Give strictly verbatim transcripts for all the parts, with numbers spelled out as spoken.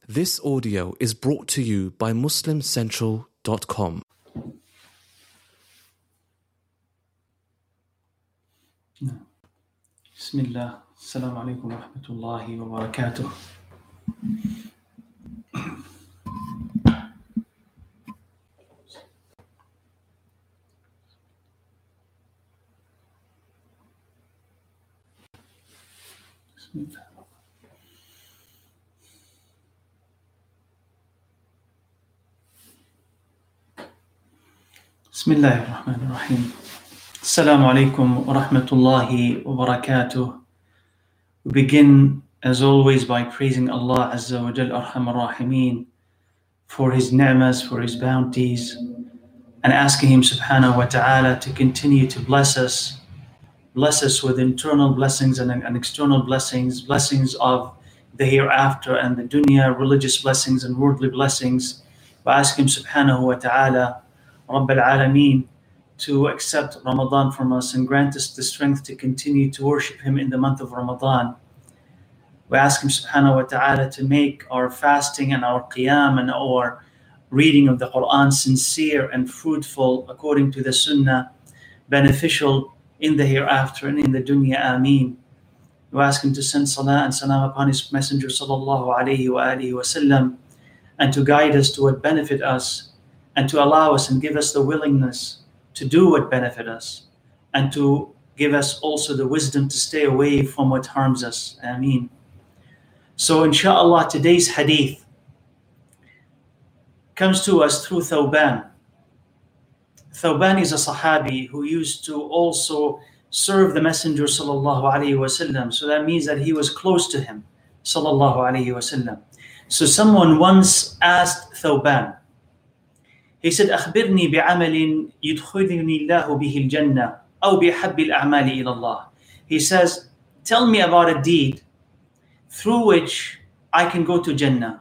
This audio is brought to you by Muslim Central dot com. Bismillah. Assalamu alaikum wa rahmatullahi wa barakatuh. Bismillah. Bismillah ar-Rahman ar-Rahim. Assalamu alaikum wa rahmatullahi wa barakatuh. We begin, as always, by praising Allah Azza wa Jal Arhamar Rahimeen for His ni'mas, for His bounties, and asking Him Subhanahu wa Ta'ala to continue to bless us, bless us with internal blessings and, and external blessings, blessings of the hereafter and the dunya, religious blessings and worldly blessings. We ask Him Subhanahu wa Ta'ala, Rabb al-Alameen, to accept Ramadan from us and grant us the strength to continue to worship Him in the month of Ramadan. We ask Him Subhanahu wa Ta'ala to make our fasting and our qiyam and our reading of the Quran sincere and fruitful according to the Sunnah, beneficial in the hereafter and in the dunya. Ameen. We ask Him to send salah and salam upon His Messenger sallallahu alayhi wa alihi wa sallam, and to guide us to what benefit us, and to allow us and give us the willingness to do what benefit us, and to give us also the wisdom to stay away from what harms us. Ameen. So inshallah, today's hadith comes to us through Thawban. Thawban is a Sahabi who used to also serve the Messenger sallallahu alaihi wasallam. So that means that he was close to him sallallahu alaihi wasallam. So someone once asked Thawban, he said, أخبرني بعمل يدخلني الله به الجنة أو بحب الأعمال إلى الله. He says, tell me about a deed through which I can go to Jannah,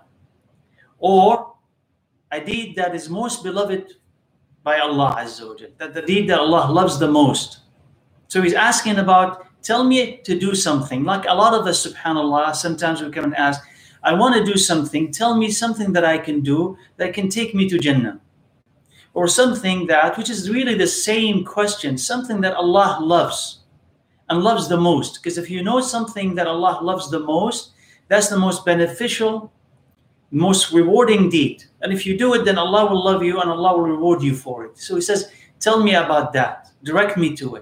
or a deed that is most beloved by Allah Azza wa Jal, that the deed that Allah loves the most. So he's asking about, tell me to do something. Like a lot of us, subhanAllah, sometimes we come and ask, I want to do something, tell me something that I can do that can take me to Jannah. Or something that, which is really the same question, something that Allah loves and loves the most. Because if you know something that Allah loves the most, that's the most beneficial, most rewarding deed. And if you do it, then Allah will love you and Allah will reward you for it. So he says, tell me about that. Direct me to it.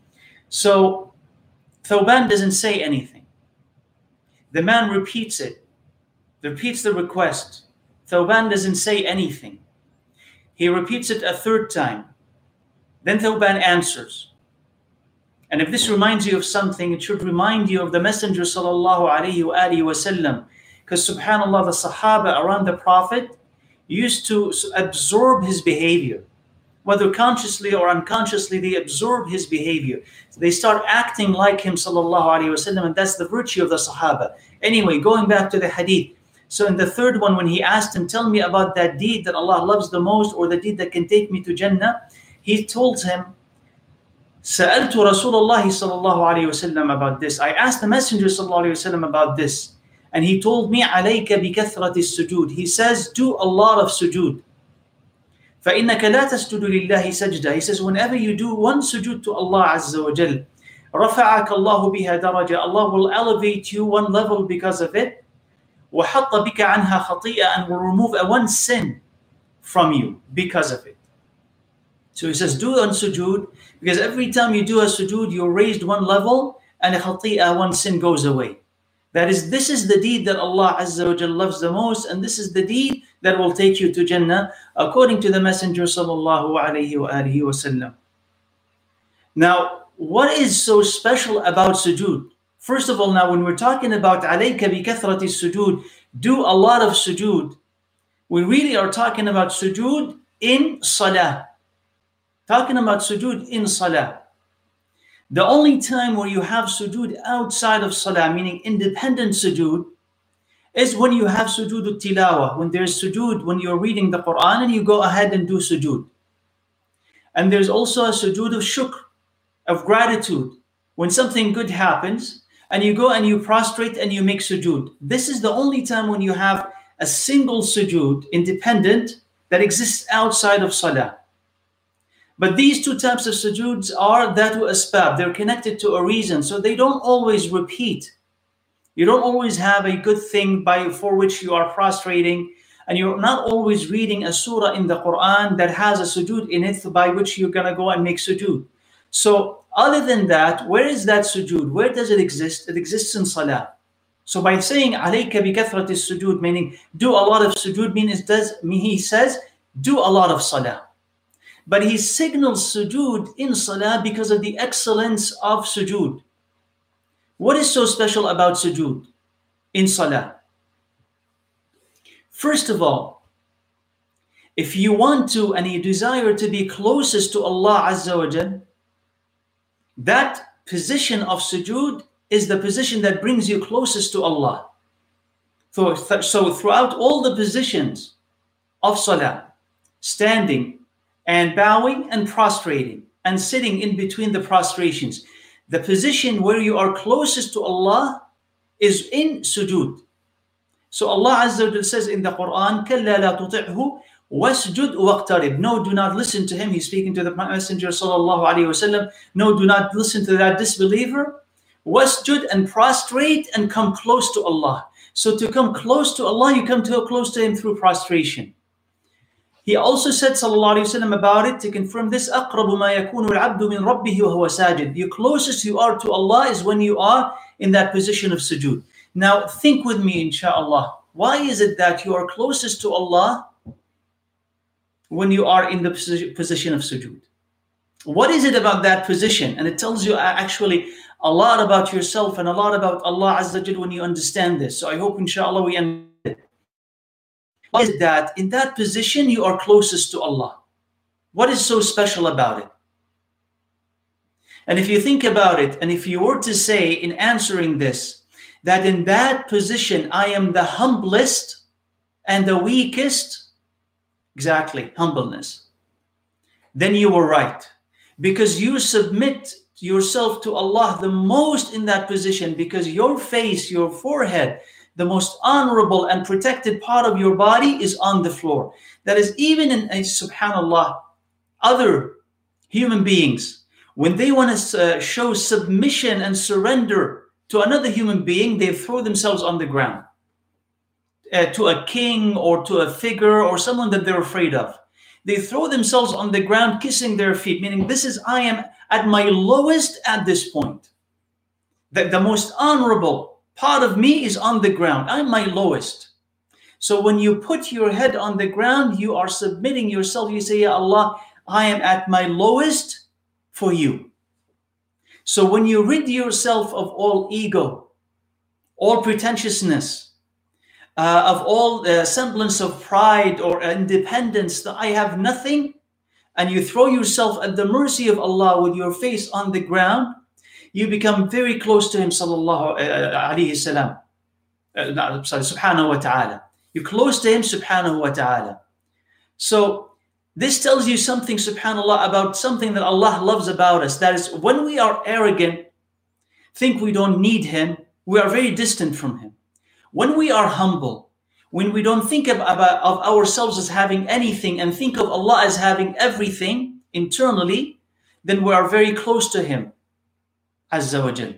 So Thawban doesn't say anything. The man repeats it, repeats the request. Thawban doesn't say anything. He repeats it a third time. Then Thawban answers. And if this reminds you of something, it should remind you of the Messenger sallallahu alayhi wa alihi wa sallam. Because subhanAllah, the Sahaba around the Prophet used to absorb his behavior. Whether consciously or unconsciously, they absorb his behavior. They start acting like him sallallahu alayhi wa sallam, and that's the virtue of the Sahaba. Anyway, going back to the hadith. So in the third one, when he asked him, tell me about that deed that Allah loves the most, or the deed that can take me to Jannah, he told him, سألت رسول الله صلى الله عليه وسلم about this. I asked the Messenger صلى الله عليه وسلم about this. And he told me, عليك بكثرة السجود. He says, do a lot of sujood. فإنك لا تسجد لله سجدة. He says, whenever you do one sujood to Allah Azza wa Jal, رفعك الله بها درجة. Allah will elevate you one level because of it. وَحَطَّ بِكَ عَنْهَا خَطِيئَةً, and will remove a one sin from you because of it. So he says, do on sujood, because every time you do a sujood, you're raised one level, and a khati'ah, one sin goes away. That is, this is the deed that Allah Azza wa Jal loves the most, and this is the deed that will take you to Jannah, according to the Messenger sallallahu alayhi wa alihi wa sallam. Now, what is so special about sujood? First of all, now when we're talking about عَلَيْكَ بِكَثْرَةِ السُّجُودِ, do a lot of sujood, we really are talking about sujood in salah. Talking about sujood in salah. The only time where you have sujood outside of salah, meaning independent sujood, is when you have sujood al-tilawah, when there's sujood, when you're reading the Quran and you go ahead and do sujood. And there's also a sujood of shukr, of gratitude, when something good happens, and you go and you prostrate and you make sujood. This is the only time when you have a single sujood, independent, that exists outside of salah. But these two types of sujoods are dhatu asbab. They're connected to a reason, so they don't always repeat. You don't always have a good thing by for which you are prostrating, and you're not always reading a surah in the Quran that has a sujood in it by which you're going to go and make sujood. So other than that, where is that sujood? Where does it exist? It exists in salah. So by saying alayka bi kathrati sujood, meaning do a lot of sujood, means does he says do a lot of salah. But he signals sujood in salah because of the excellence of sujood. What is so special about sujood in salah? First of all, if you want to and you desire to be closest to Allah Azza wa Jal, that position of sujood is the position that brings you closest to Allah. So, so throughout all the positions of salah, standing and bowing and prostrating and sitting in between the prostrations, the position where you are closest to Allah is in sujood. So Allah Azza wa Jalla says in the Quran, كَلَّا لَا تُطِعْهُ وَاسْجُدْ وَاقْتَرِبْ. No, do not listen to him. He's speaking to the Messenger sallallahu alaihi wasallam. No, do not listen to that disbeliever. Wasjud, and prostrate and come close to Allah. So to come close to Allah, you come to close to him through prostration. He also said sallallahu alaihi wasallam about it to confirm this, أَقْرَبُ مَا يَكُونُ الْعَبْدُ مِنْ رَبِّهِ وَهُوَ سَاجِدٌ. The closest you are to Allah is when you are in that position of sujood. Now think with me, inshaAllah. Why is it that you are closest to Allah when you are in the position of sujood? What is it about that position? And it tells you actually a lot about yourself and a lot about Allah Azza wa Jal when you understand this. So I hope inshallah we understand it. What is that? In that position you are closest to Allah. What is so special about it? And if you think about it, and if you were to say in answering this, that in that position I am the humblest and the weakest, exactly, humbleness, then you were right. Because you submit yourself to Allah the most in that position, because your face, your forehead, the most honorable and protected part of your body is on the floor. That is, even in a subhanallah, other human beings, when they want to uh, show submission and surrender to another human being, they throw themselves on the ground. Uh, to a king or to a figure or someone that they're afraid of. They throw themselves on the ground, kissing their feet, meaning this is, I am at my lowest at this point. The, the most honorable part of me is on the ground. I'm my lowest. So when you put your head on the ground, you are submitting yourself. You say, Ya Allah, I am at my lowest for you. So when you rid yourself of all ego, all pretentiousness, Uh, of all uh, semblance of pride or independence, that I have nothing, and you throw yourself at the mercy of Allah with your face on the ground, you become very close to him, sallallahu alayhi salam, uh, sorry, subhanahu wa ta'ala. You're close to him, subhanahu wa ta'ala. So this tells you something, subhanallah, about something that Allah loves about us. That is, when we are arrogant, think we don't need him, we are very distant from him. When we are humble, when we don't think of, about, of ourselves as having anything and think of Allah as having everything internally, then we are very close to him, Azza wa Jal.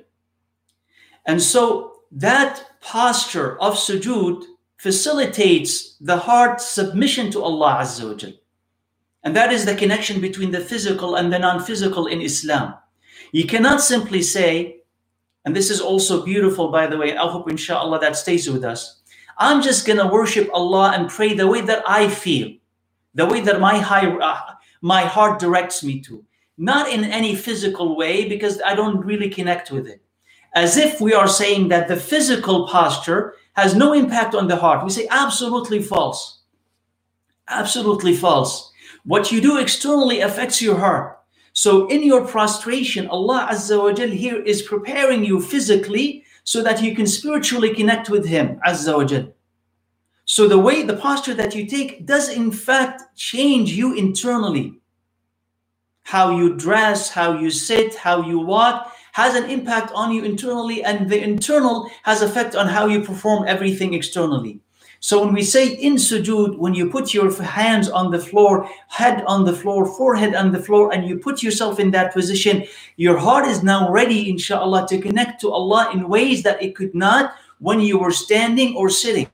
And so that posture of sujood facilitates the heart submission to Allah Azza wa Jal. And that is the connection between the physical and the non-physical in Islam. You cannot simply say, and this is also beautiful, by the way, I hope inshallah that stays with us, I'm just going to worship Allah and pray the way that I feel, the way that my, high, uh, my heart directs me to. Not in any physical way, because I don't really connect with it. As if we are saying that the physical posture has no impact on the heart. We say absolutely false. Absolutely false. What you do externally affects your heart. So in your prostration, Allah Azza wa Jal here is preparing you physically so that you can spiritually connect with him, Azza wa Jal. So the way, the posture that you take does in fact change you internally. How you dress, how you sit, how you walk has an impact on you internally, and the internal has effect on how you perform everything externally. So when we say in sujood, when you put your hands on the floor, head on the floor, forehead on the floor, and you put yourself in that position, your heart is now ready, inshallah, to connect to Allah in ways that it could not when you were standing or sitting.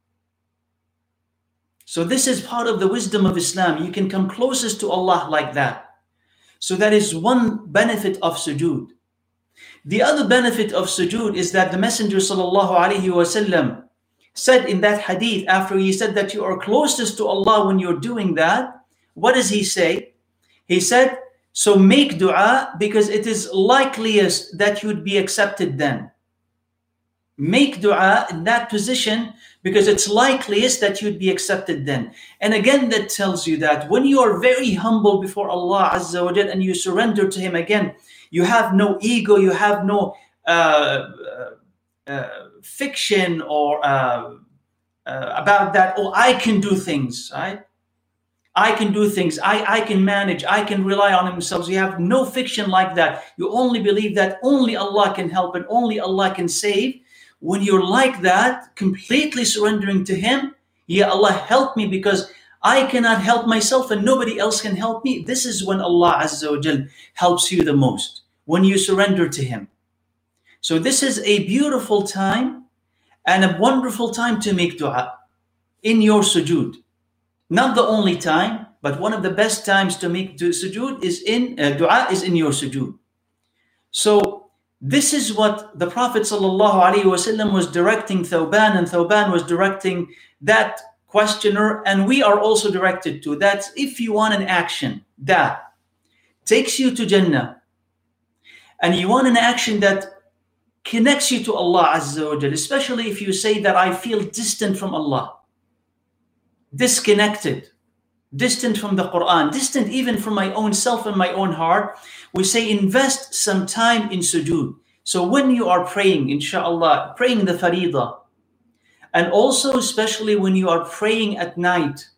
So this is part of the wisdom of Islam. You can come closest to Allah like that. So that is one benefit of sujood. The other benefit of sujood is that the Messenger sallallahu alaihi wasallam said in that hadith, after he said that you are closest to Allah when you're doing that, what does he say? He said, so make dua because it is likeliest that you would be accepted then. Make dua in that position because it's likeliest that you'd be accepted then. And again, that tells you that when you are very humble before Allah Azza wa Jal and you surrender to Him again, you have no ego, you have no uh, uh, fiction or uh, uh, about that, oh, I can do things, right? I can do things, I, I can manage, I can rely on themselves. You have no fiction like that. You only believe that only Allah can help and only Allah can save. When you're like that, completely surrendering to Him, yeah, Allah help me because I cannot help myself and nobody else can help me. This is when Allah Azza wa Jal helps you the most, when you surrender to Him. So this is a beautiful time and a wonderful time to make dua in your sujood. Not the only time, but one of the best times to make sujood is in uh, dua is in your sujood. So this is what the Prophet sallallahu alaihi wasallam was directing Thawban, and Thawban was directing that questioner, and we are also directed to. That's if you want an action that takes you to Jannah, and you want an action that connects you to Allah Azza wa Jal, especially if you say that I feel distant from Allah, disconnected, distant from the Quran, distant even from my own self and my own heart, we say invest some time in sujood. So when you are praying, inshallah, praying the faridah, and also especially when you are praying at night,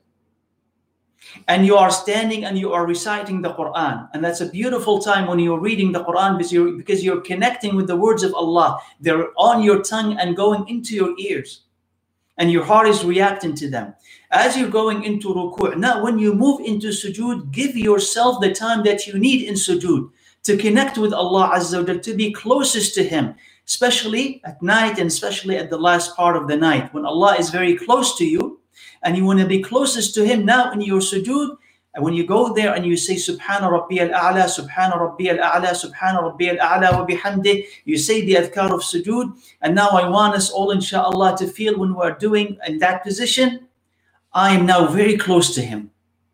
and you are standing and you are reciting the Quran, and that's a beautiful time when you're reading the Quran because you're, because you're connecting with the words of Allah. They're on your tongue and going into your ears, and your heart is reacting to them. As you're going into ruku', now when you move into sujood, give yourself the time that you need in sujood to connect with Allah Azza wa Jal, to be closest to Him, especially at night and especially at the last part of the night when Allah is very close to you and you want to be closest to Him. Now in your sujood, and when you go there and you say Subhana Rabbi al-A'la, Subhana Rabbi al-A'la, Subhana Rabbi al-A'la wa bihamdi, you say the adhkar of sujood. And now I want us all inshallah to feel when we're doing in that position, I am now very close to Him.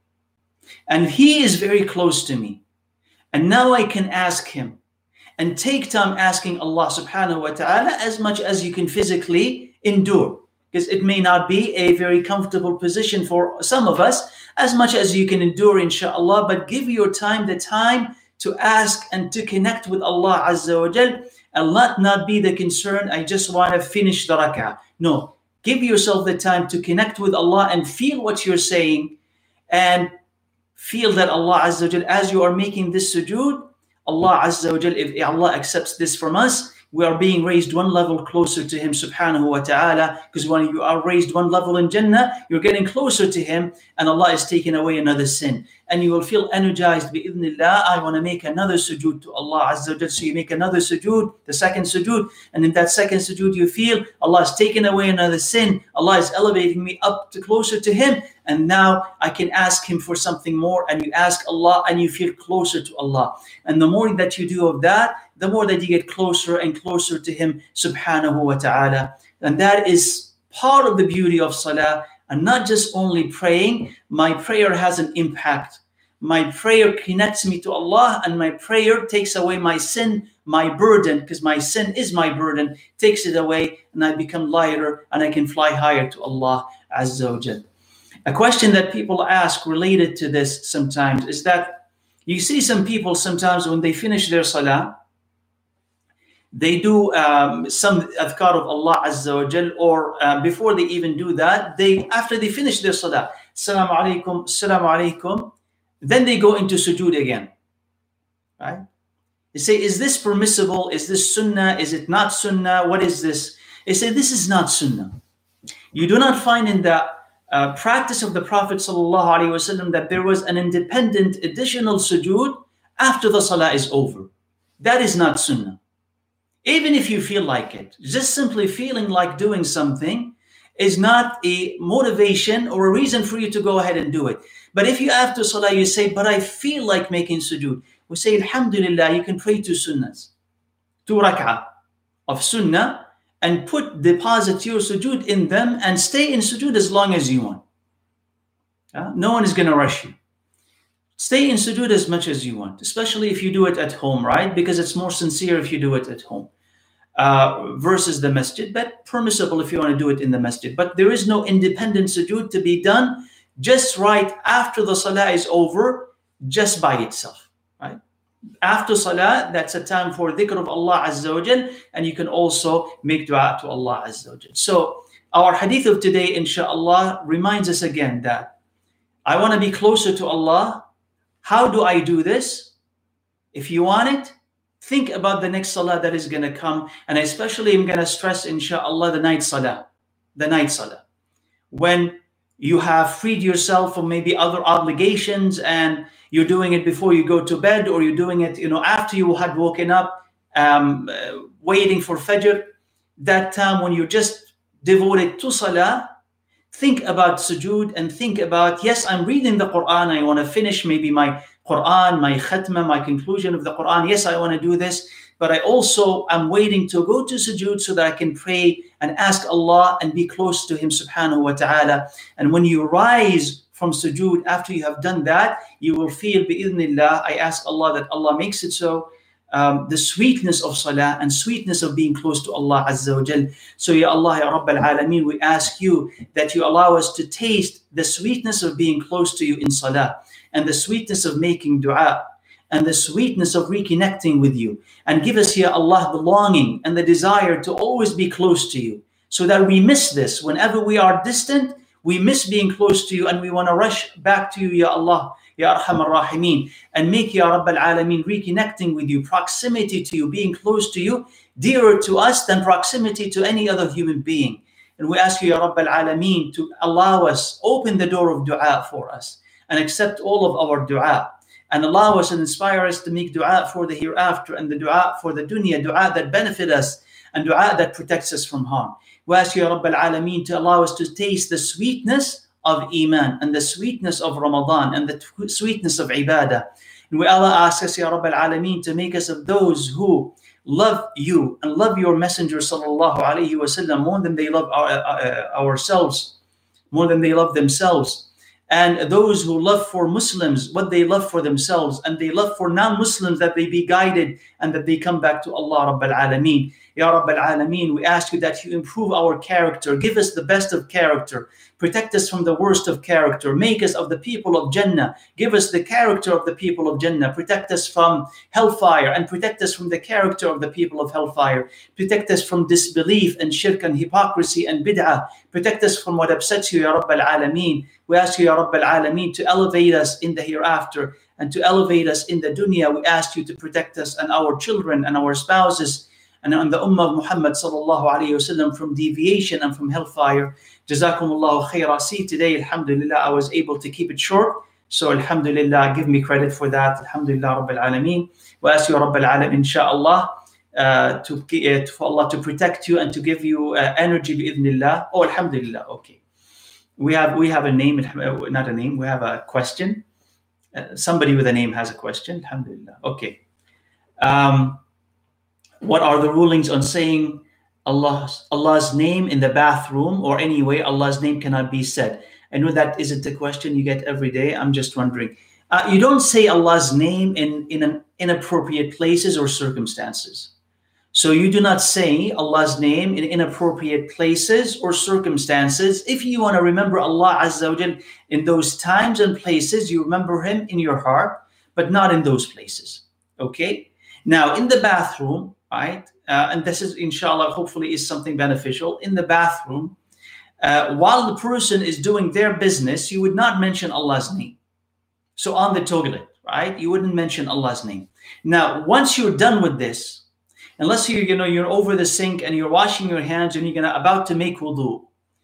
And He is very close to me. And now I can ask Him. And take time asking Allah subhanahu wa ta'ala as much as you can physically endure. Because it may not be a very comfortable position for some of us, as much as you can endure, inshallah. But give your time the time to ask and to connect with Allah Azza wa Jal. And let not be the concern, I just want to finish the rak'ah. No, give yourself the time to connect with Allah and feel what you're saying. And feel that Allah Azza wa Jal, as you are making this sujood, Allah Azza wa Jal, if Allah accepts this from us, we are being raised one level closer to Him subhanahu wa ta'ala. Because when you are raised one level in Jannah, you're getting closer to Him, and Allah is taking away another sin. And you will feel energized, bi'idhnillah, I want to make another sujood to Allah Azza wa Jal. So you make another sujood, the second sujood, and in that second sujood you feel Allah is taking away another sin. Allah is elevating me up to closer to Him, and now I can ask Him for something more. And you ask Allah and you feel closer to Allah. And the more that you do of that, the more that you get closer and closer to Him subhanahu wa ta'ala. And that is part of the beauty of salah. And not just only praying, my prayer has an impact. My prayer connects me to Allah, and my prayer takes away my sin, my burden, because my sin is my burden, takes it away, and I become lighter and I can fly higher to Allah Azza wa Jal. A question that people ask related to this sometimes is that you see some people sometimes when they finish their salah, they do um, some adhkar of Allah Azza wa Jal, or uh, before they even do that, they after they finish their salah, Assalamu alaikum, Assalamu alaikum, then they go into sujood again. Right? They say, is this permissible? Is this sunnah? Is it not sunnah? What is this? They say, this is not sunnah. You do not find in the uh, practice of the Prophet sallallahu alaihi wasallam that there was an independent additional sujood after the salah is over. That is not sunnah. Even if you feel like it, just simply feeling like doing something is not a motivation or a reason for you to go ahead and do it. But if you after salah you say, but I feel like making sujood, we say, alhamdulillah, you can pray two sunnahs, two rak'ah of sunnah, and put, deposit your sujood in them and stay in sujood as long as you want. Uh, no one is going to rush you. Stay in sujood as much as you want, especially if you do it at home, right? Because it's more sincere if you do it at home uh, versus the masjid, but permissible if you want to do it in the masjid. But there is no independent sujood to be done just right after the salah is over, just by itself, right? After salah, that's a time for dhikr of Allah Azza wa Jal, and you can also make dua to Allah Azza wa Jal. So our hadith of today, inshallah, reminds us again that I want to be closer to Allah. How do I do this? If you want it, think about the next salah that is going to come. And especially I'm going to stress, inshallah, the night salah. The night salah. When you have freed yourself from maybe other obligations and you're doing it before you go to bed, or you're doing it, you know, after you had woken up, um, uh, waiting for Fajr, that time when you're just devoted to salah, think about sujood and think about, yes, I'm reading the Quran. I want to finish maybe my Quran, my khatma, my conclusion of the Quran. Yes, I want to do this. But I also am waiting to go to sujood so that I can pray and ask Allah and be close to Him subhanahu wa ta'ala. And when you rise from sujood, after you have done that, you will feel bi'idhnillah. I ask Allah that Allah makes it so. Um, the sweetness of salah and sweetness of being close to Allah Azza wa Jal. So Ya Allah, Ya Rabb al-Alameen, we ask you that you allow us to taste the sweetness of being close to you in salah, and the sweetness of making dua, and the sweetness of reconnecting with you. And give us, Ya Allah, the longing and the desire to always be close to you, so that we miss this. Whenever we are distant, we miss being close to you, and we want to rush back to you, Ya Allah, Ya Arham Ar-Rahimin, and make, Ya Rabb al-Alameen, reconnecting with you, proximity to you, being close to you, dearer to us than proximity to any other human being. And we ask you, Ya Rabb al-Alameen, to allow us, open the door of dua for us, and accept all of our dua, and allow us and inspire us to make dua for the hereafter, and the dua for the dunya, dua that benefit us, and dua that protects us from harm. We ask you, Ya Rabb al-Alameen, to allow us to taste the sweetness of Iman, and the sweetness of Ramadan, and the t- sweetness of Ibadah. And we Allah ask us, Ya Rabb al-Alameen, to make us of those who love you and love your Messenger sallallahu alayhi wa sallam more than they love our, uh, ourselves, more than they love themselves. And those who love for Muslims what they love for themselves, and they love for non-Muslims that they be guided and that they come back to Allah Rabb al-Alameen. Ya Rabb al-Alameen, we ask you that you improve our character, give us the best of character, protect us from the worst of character, make us of the people of Jannah, give us the character of the people of Jannah, protect us from hellfire, and protect us from the character of the people of hellfire, protect us from disbelief and shirk and hypocrisy and bid'ah, protect us from what upsets you, Ya Rabb al-Alameen. We ask you, Ya Rabb al-Alameen, to elevate us in the hereafter and to elevate us in the dunya. We ask you to protect us and our children and our spouses and on the ummah of Muhammad sallallahu alayhi wa sallam from deviation and from hellfire. Jazakumullahu khaira. See, today, alhamdulillah, I was able to keep it short. So alhamdulillah, give me credit for that. Alhamdulillah Rabbil Alameen. Wa ask you Rabbil Alameen, inshaAllah, uh, to, uh, for Allah to protect you and to give you uh, energy bi'idhnillah. Oh, alhamdulillah, okay. We have, we have a name, not a name, we have a question. Uh, somebody with a name has a question. Alhamdulillah, okay. Um, what are the rulings on saying Allah's, Allah's name in the bathroom, or any way Allah's name cannot be said? I know that isn't a question you get every day. I'm just wondering. Uh, you don't say Allah's name in, in an inappropriate places or circumstances. So you do not say Allah's name in inappropriate places or circumstances. If you want to remember Allah Azza wa Jal in those times and places, you remember Him in your heart, but not in those places. Okay? Now, in the bathroom, right? Uh, and this is, inshallah, hopefully is something beneficial. In the bathroom, uh, while the person is doing their business, you would not mention Allah's name. So on the toilet, right? You wouldn't mention Allah's name. Now, once you're done with this, unless you're, you know, you're over the sink and you're washing your hands and you're gonna about to make wudu.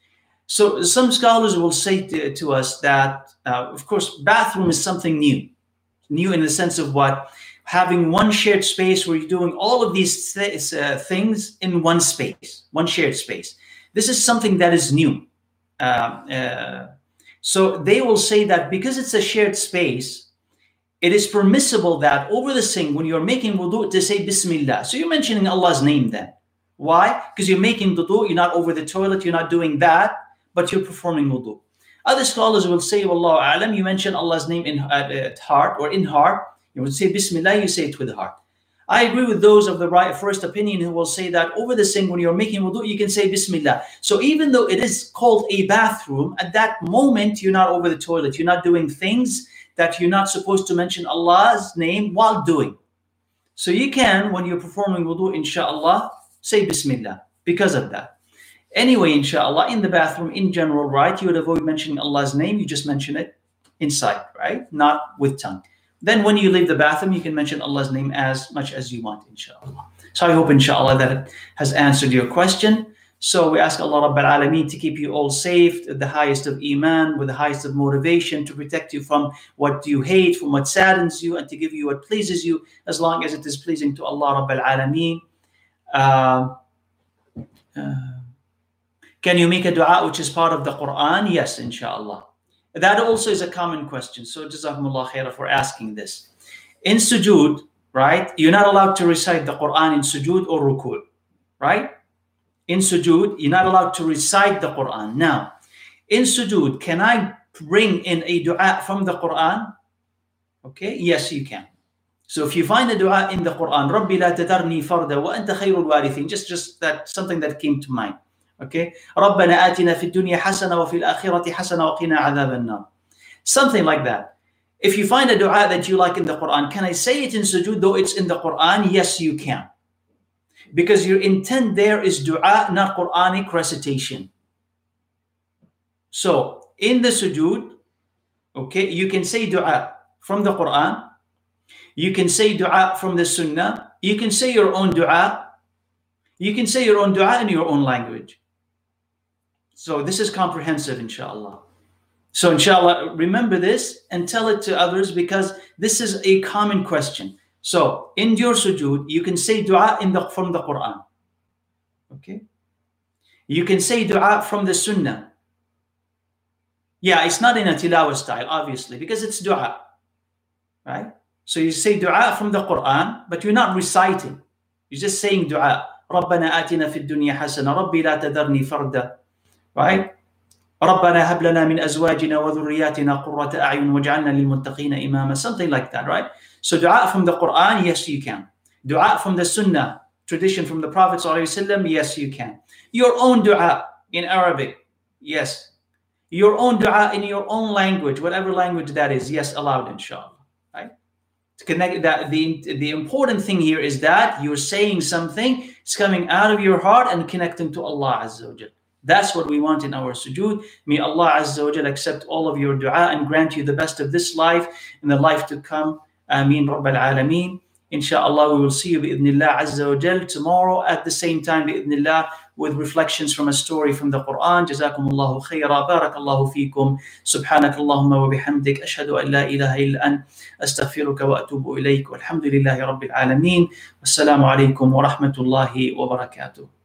So some scholars will say to, to us that, uh, of course, bathroom is something new. New in the sense of what? Having one shared space where you're doing all of these th- uh, things in one space, one shared space. This is something that is new. Uh, uh, so they will say that because it's a shared space, it is permissible that over the sink, when you're making wudu, to say Bismillah. So you're mentioning Allah's name then. Why? Because you're making wudu, you're not over the toilet, you're not doing that, but you're performing wudu. Other scholars will say, Wallahu a'lam, you mention Allah's name in at, at heart or in heart. You would say Bismillah, you say it with the heart. I agree with those of the right first opinion who will say that over the sink, when you're making wudu, you can say Bismillah. So even though it is called a bathroom, at that moment, you're not over the toilet. You're not doing things that you're not supposed to mention Allah's name while doing. So you can, when you're performing wudu, inshallah, say Bismillah because of that. Anyway, inshallah, in the bathroom, in general, right, you would avoid mentioning Allah's name. You just mention it inside, right? Not with tongue. Then when you leave the bathroom, you can mention Allah's name as much as you want, inshallah. So I hope, inshallah, that it has answered your question. So we ask Allah Rabbal Alameen to keep you all safe, the highest of iman, with the highest of motivation, to protect you from what you hate, from what saddens you, and to give you what pleases you, as long as it is pleasing to Allah Rabbal Alameen. Uh, uh, can you make a dua which is part of the Quran? Yes, inshallah. That also is a common question. So Jazakumullah khairah for asking this. In sujood, right, you're not allowed to recite the Quran in sujood or ruku', right? In sujood, you're not allowed to recite the Quran. Now, in sujood, can I bring in a dua from the Quran? Okay, yes, you can. So if you find a dua in the Quran, Rabbi la tadarni farda wa anta khayrul warithin, just just that something that came to mind. Okay, ربنا آتنا في الدنيا حسنة وفي الآخرة حسنة وقنا عذاب النار. Something like that. If you find a dua that you like in the Quran, can I say it in sujood though it's in the Quran? Yes, you can. Because your intent there is dua, not Quranic recitation. So in the sujood, okay, you can say dua from the Quran. You can say dua from the Sunnah. You can say your own dua. You can say your own dua in your own language. So this is comprehensive, inshallah. So inshallah, remember this and tell it to others, because this is a common question. So in your sujood, you can say dua in the, from the Quran. Okay. You can say dua from the Sunnah. Yeah, it's not in a tilawah style, obviously, because it's dua. Right? So you say dua from the Quran, but you're not reciting. You're just saying dua. رَبَّنَا آتِنَا فِي الدُّنْيَا حَسَنَةً رَبِّي لَا تَذَرْنِي فَرْدًا. Right? رَبَّنَا هَبْ لَنَا مِنْ أَزْوَاجِنَا وَذُرِّيَّاتِنَا قُرَّةَ أَعْيُنٍ وَاجْعَلْنَا لِلْمُتَّقِينَ إِمَامًا. Something like that, right? So dua from the Quran, yes, you can. Dua from the Sunnah, tradition from the Prophet ﷺ, yes, you can. Your own dua in Arabic, yes. Your own dua in your own language, whatever language that is, yes, allowed, inshallah. Right? To connect that, the, the important thing here is that you're saying something, it's coming out of your heart and connecting to Allah Azza wa Jal. That's what we want in our sujood. May Allah Azza wa Jal accept all of your dua and grant you the best of this life and the life to come. Ameen Rabbal Alameen. Inshallah, we will see you bi'idhnillah Azza wa Jal tomorrow at the same time bi'idhnillah with reflections from a story from the Quran. Jazakumullahu khayra. Barakallahu feekum. Subhanakallahumma wa bihamdik. Ashhadu an la ilaha illa ant. Astaghfiruka wa atubu ilayk. Walhamdulillahi Rabbil Alameen. Wassalamu alaikum wa rahmatullahi wa barakatuh.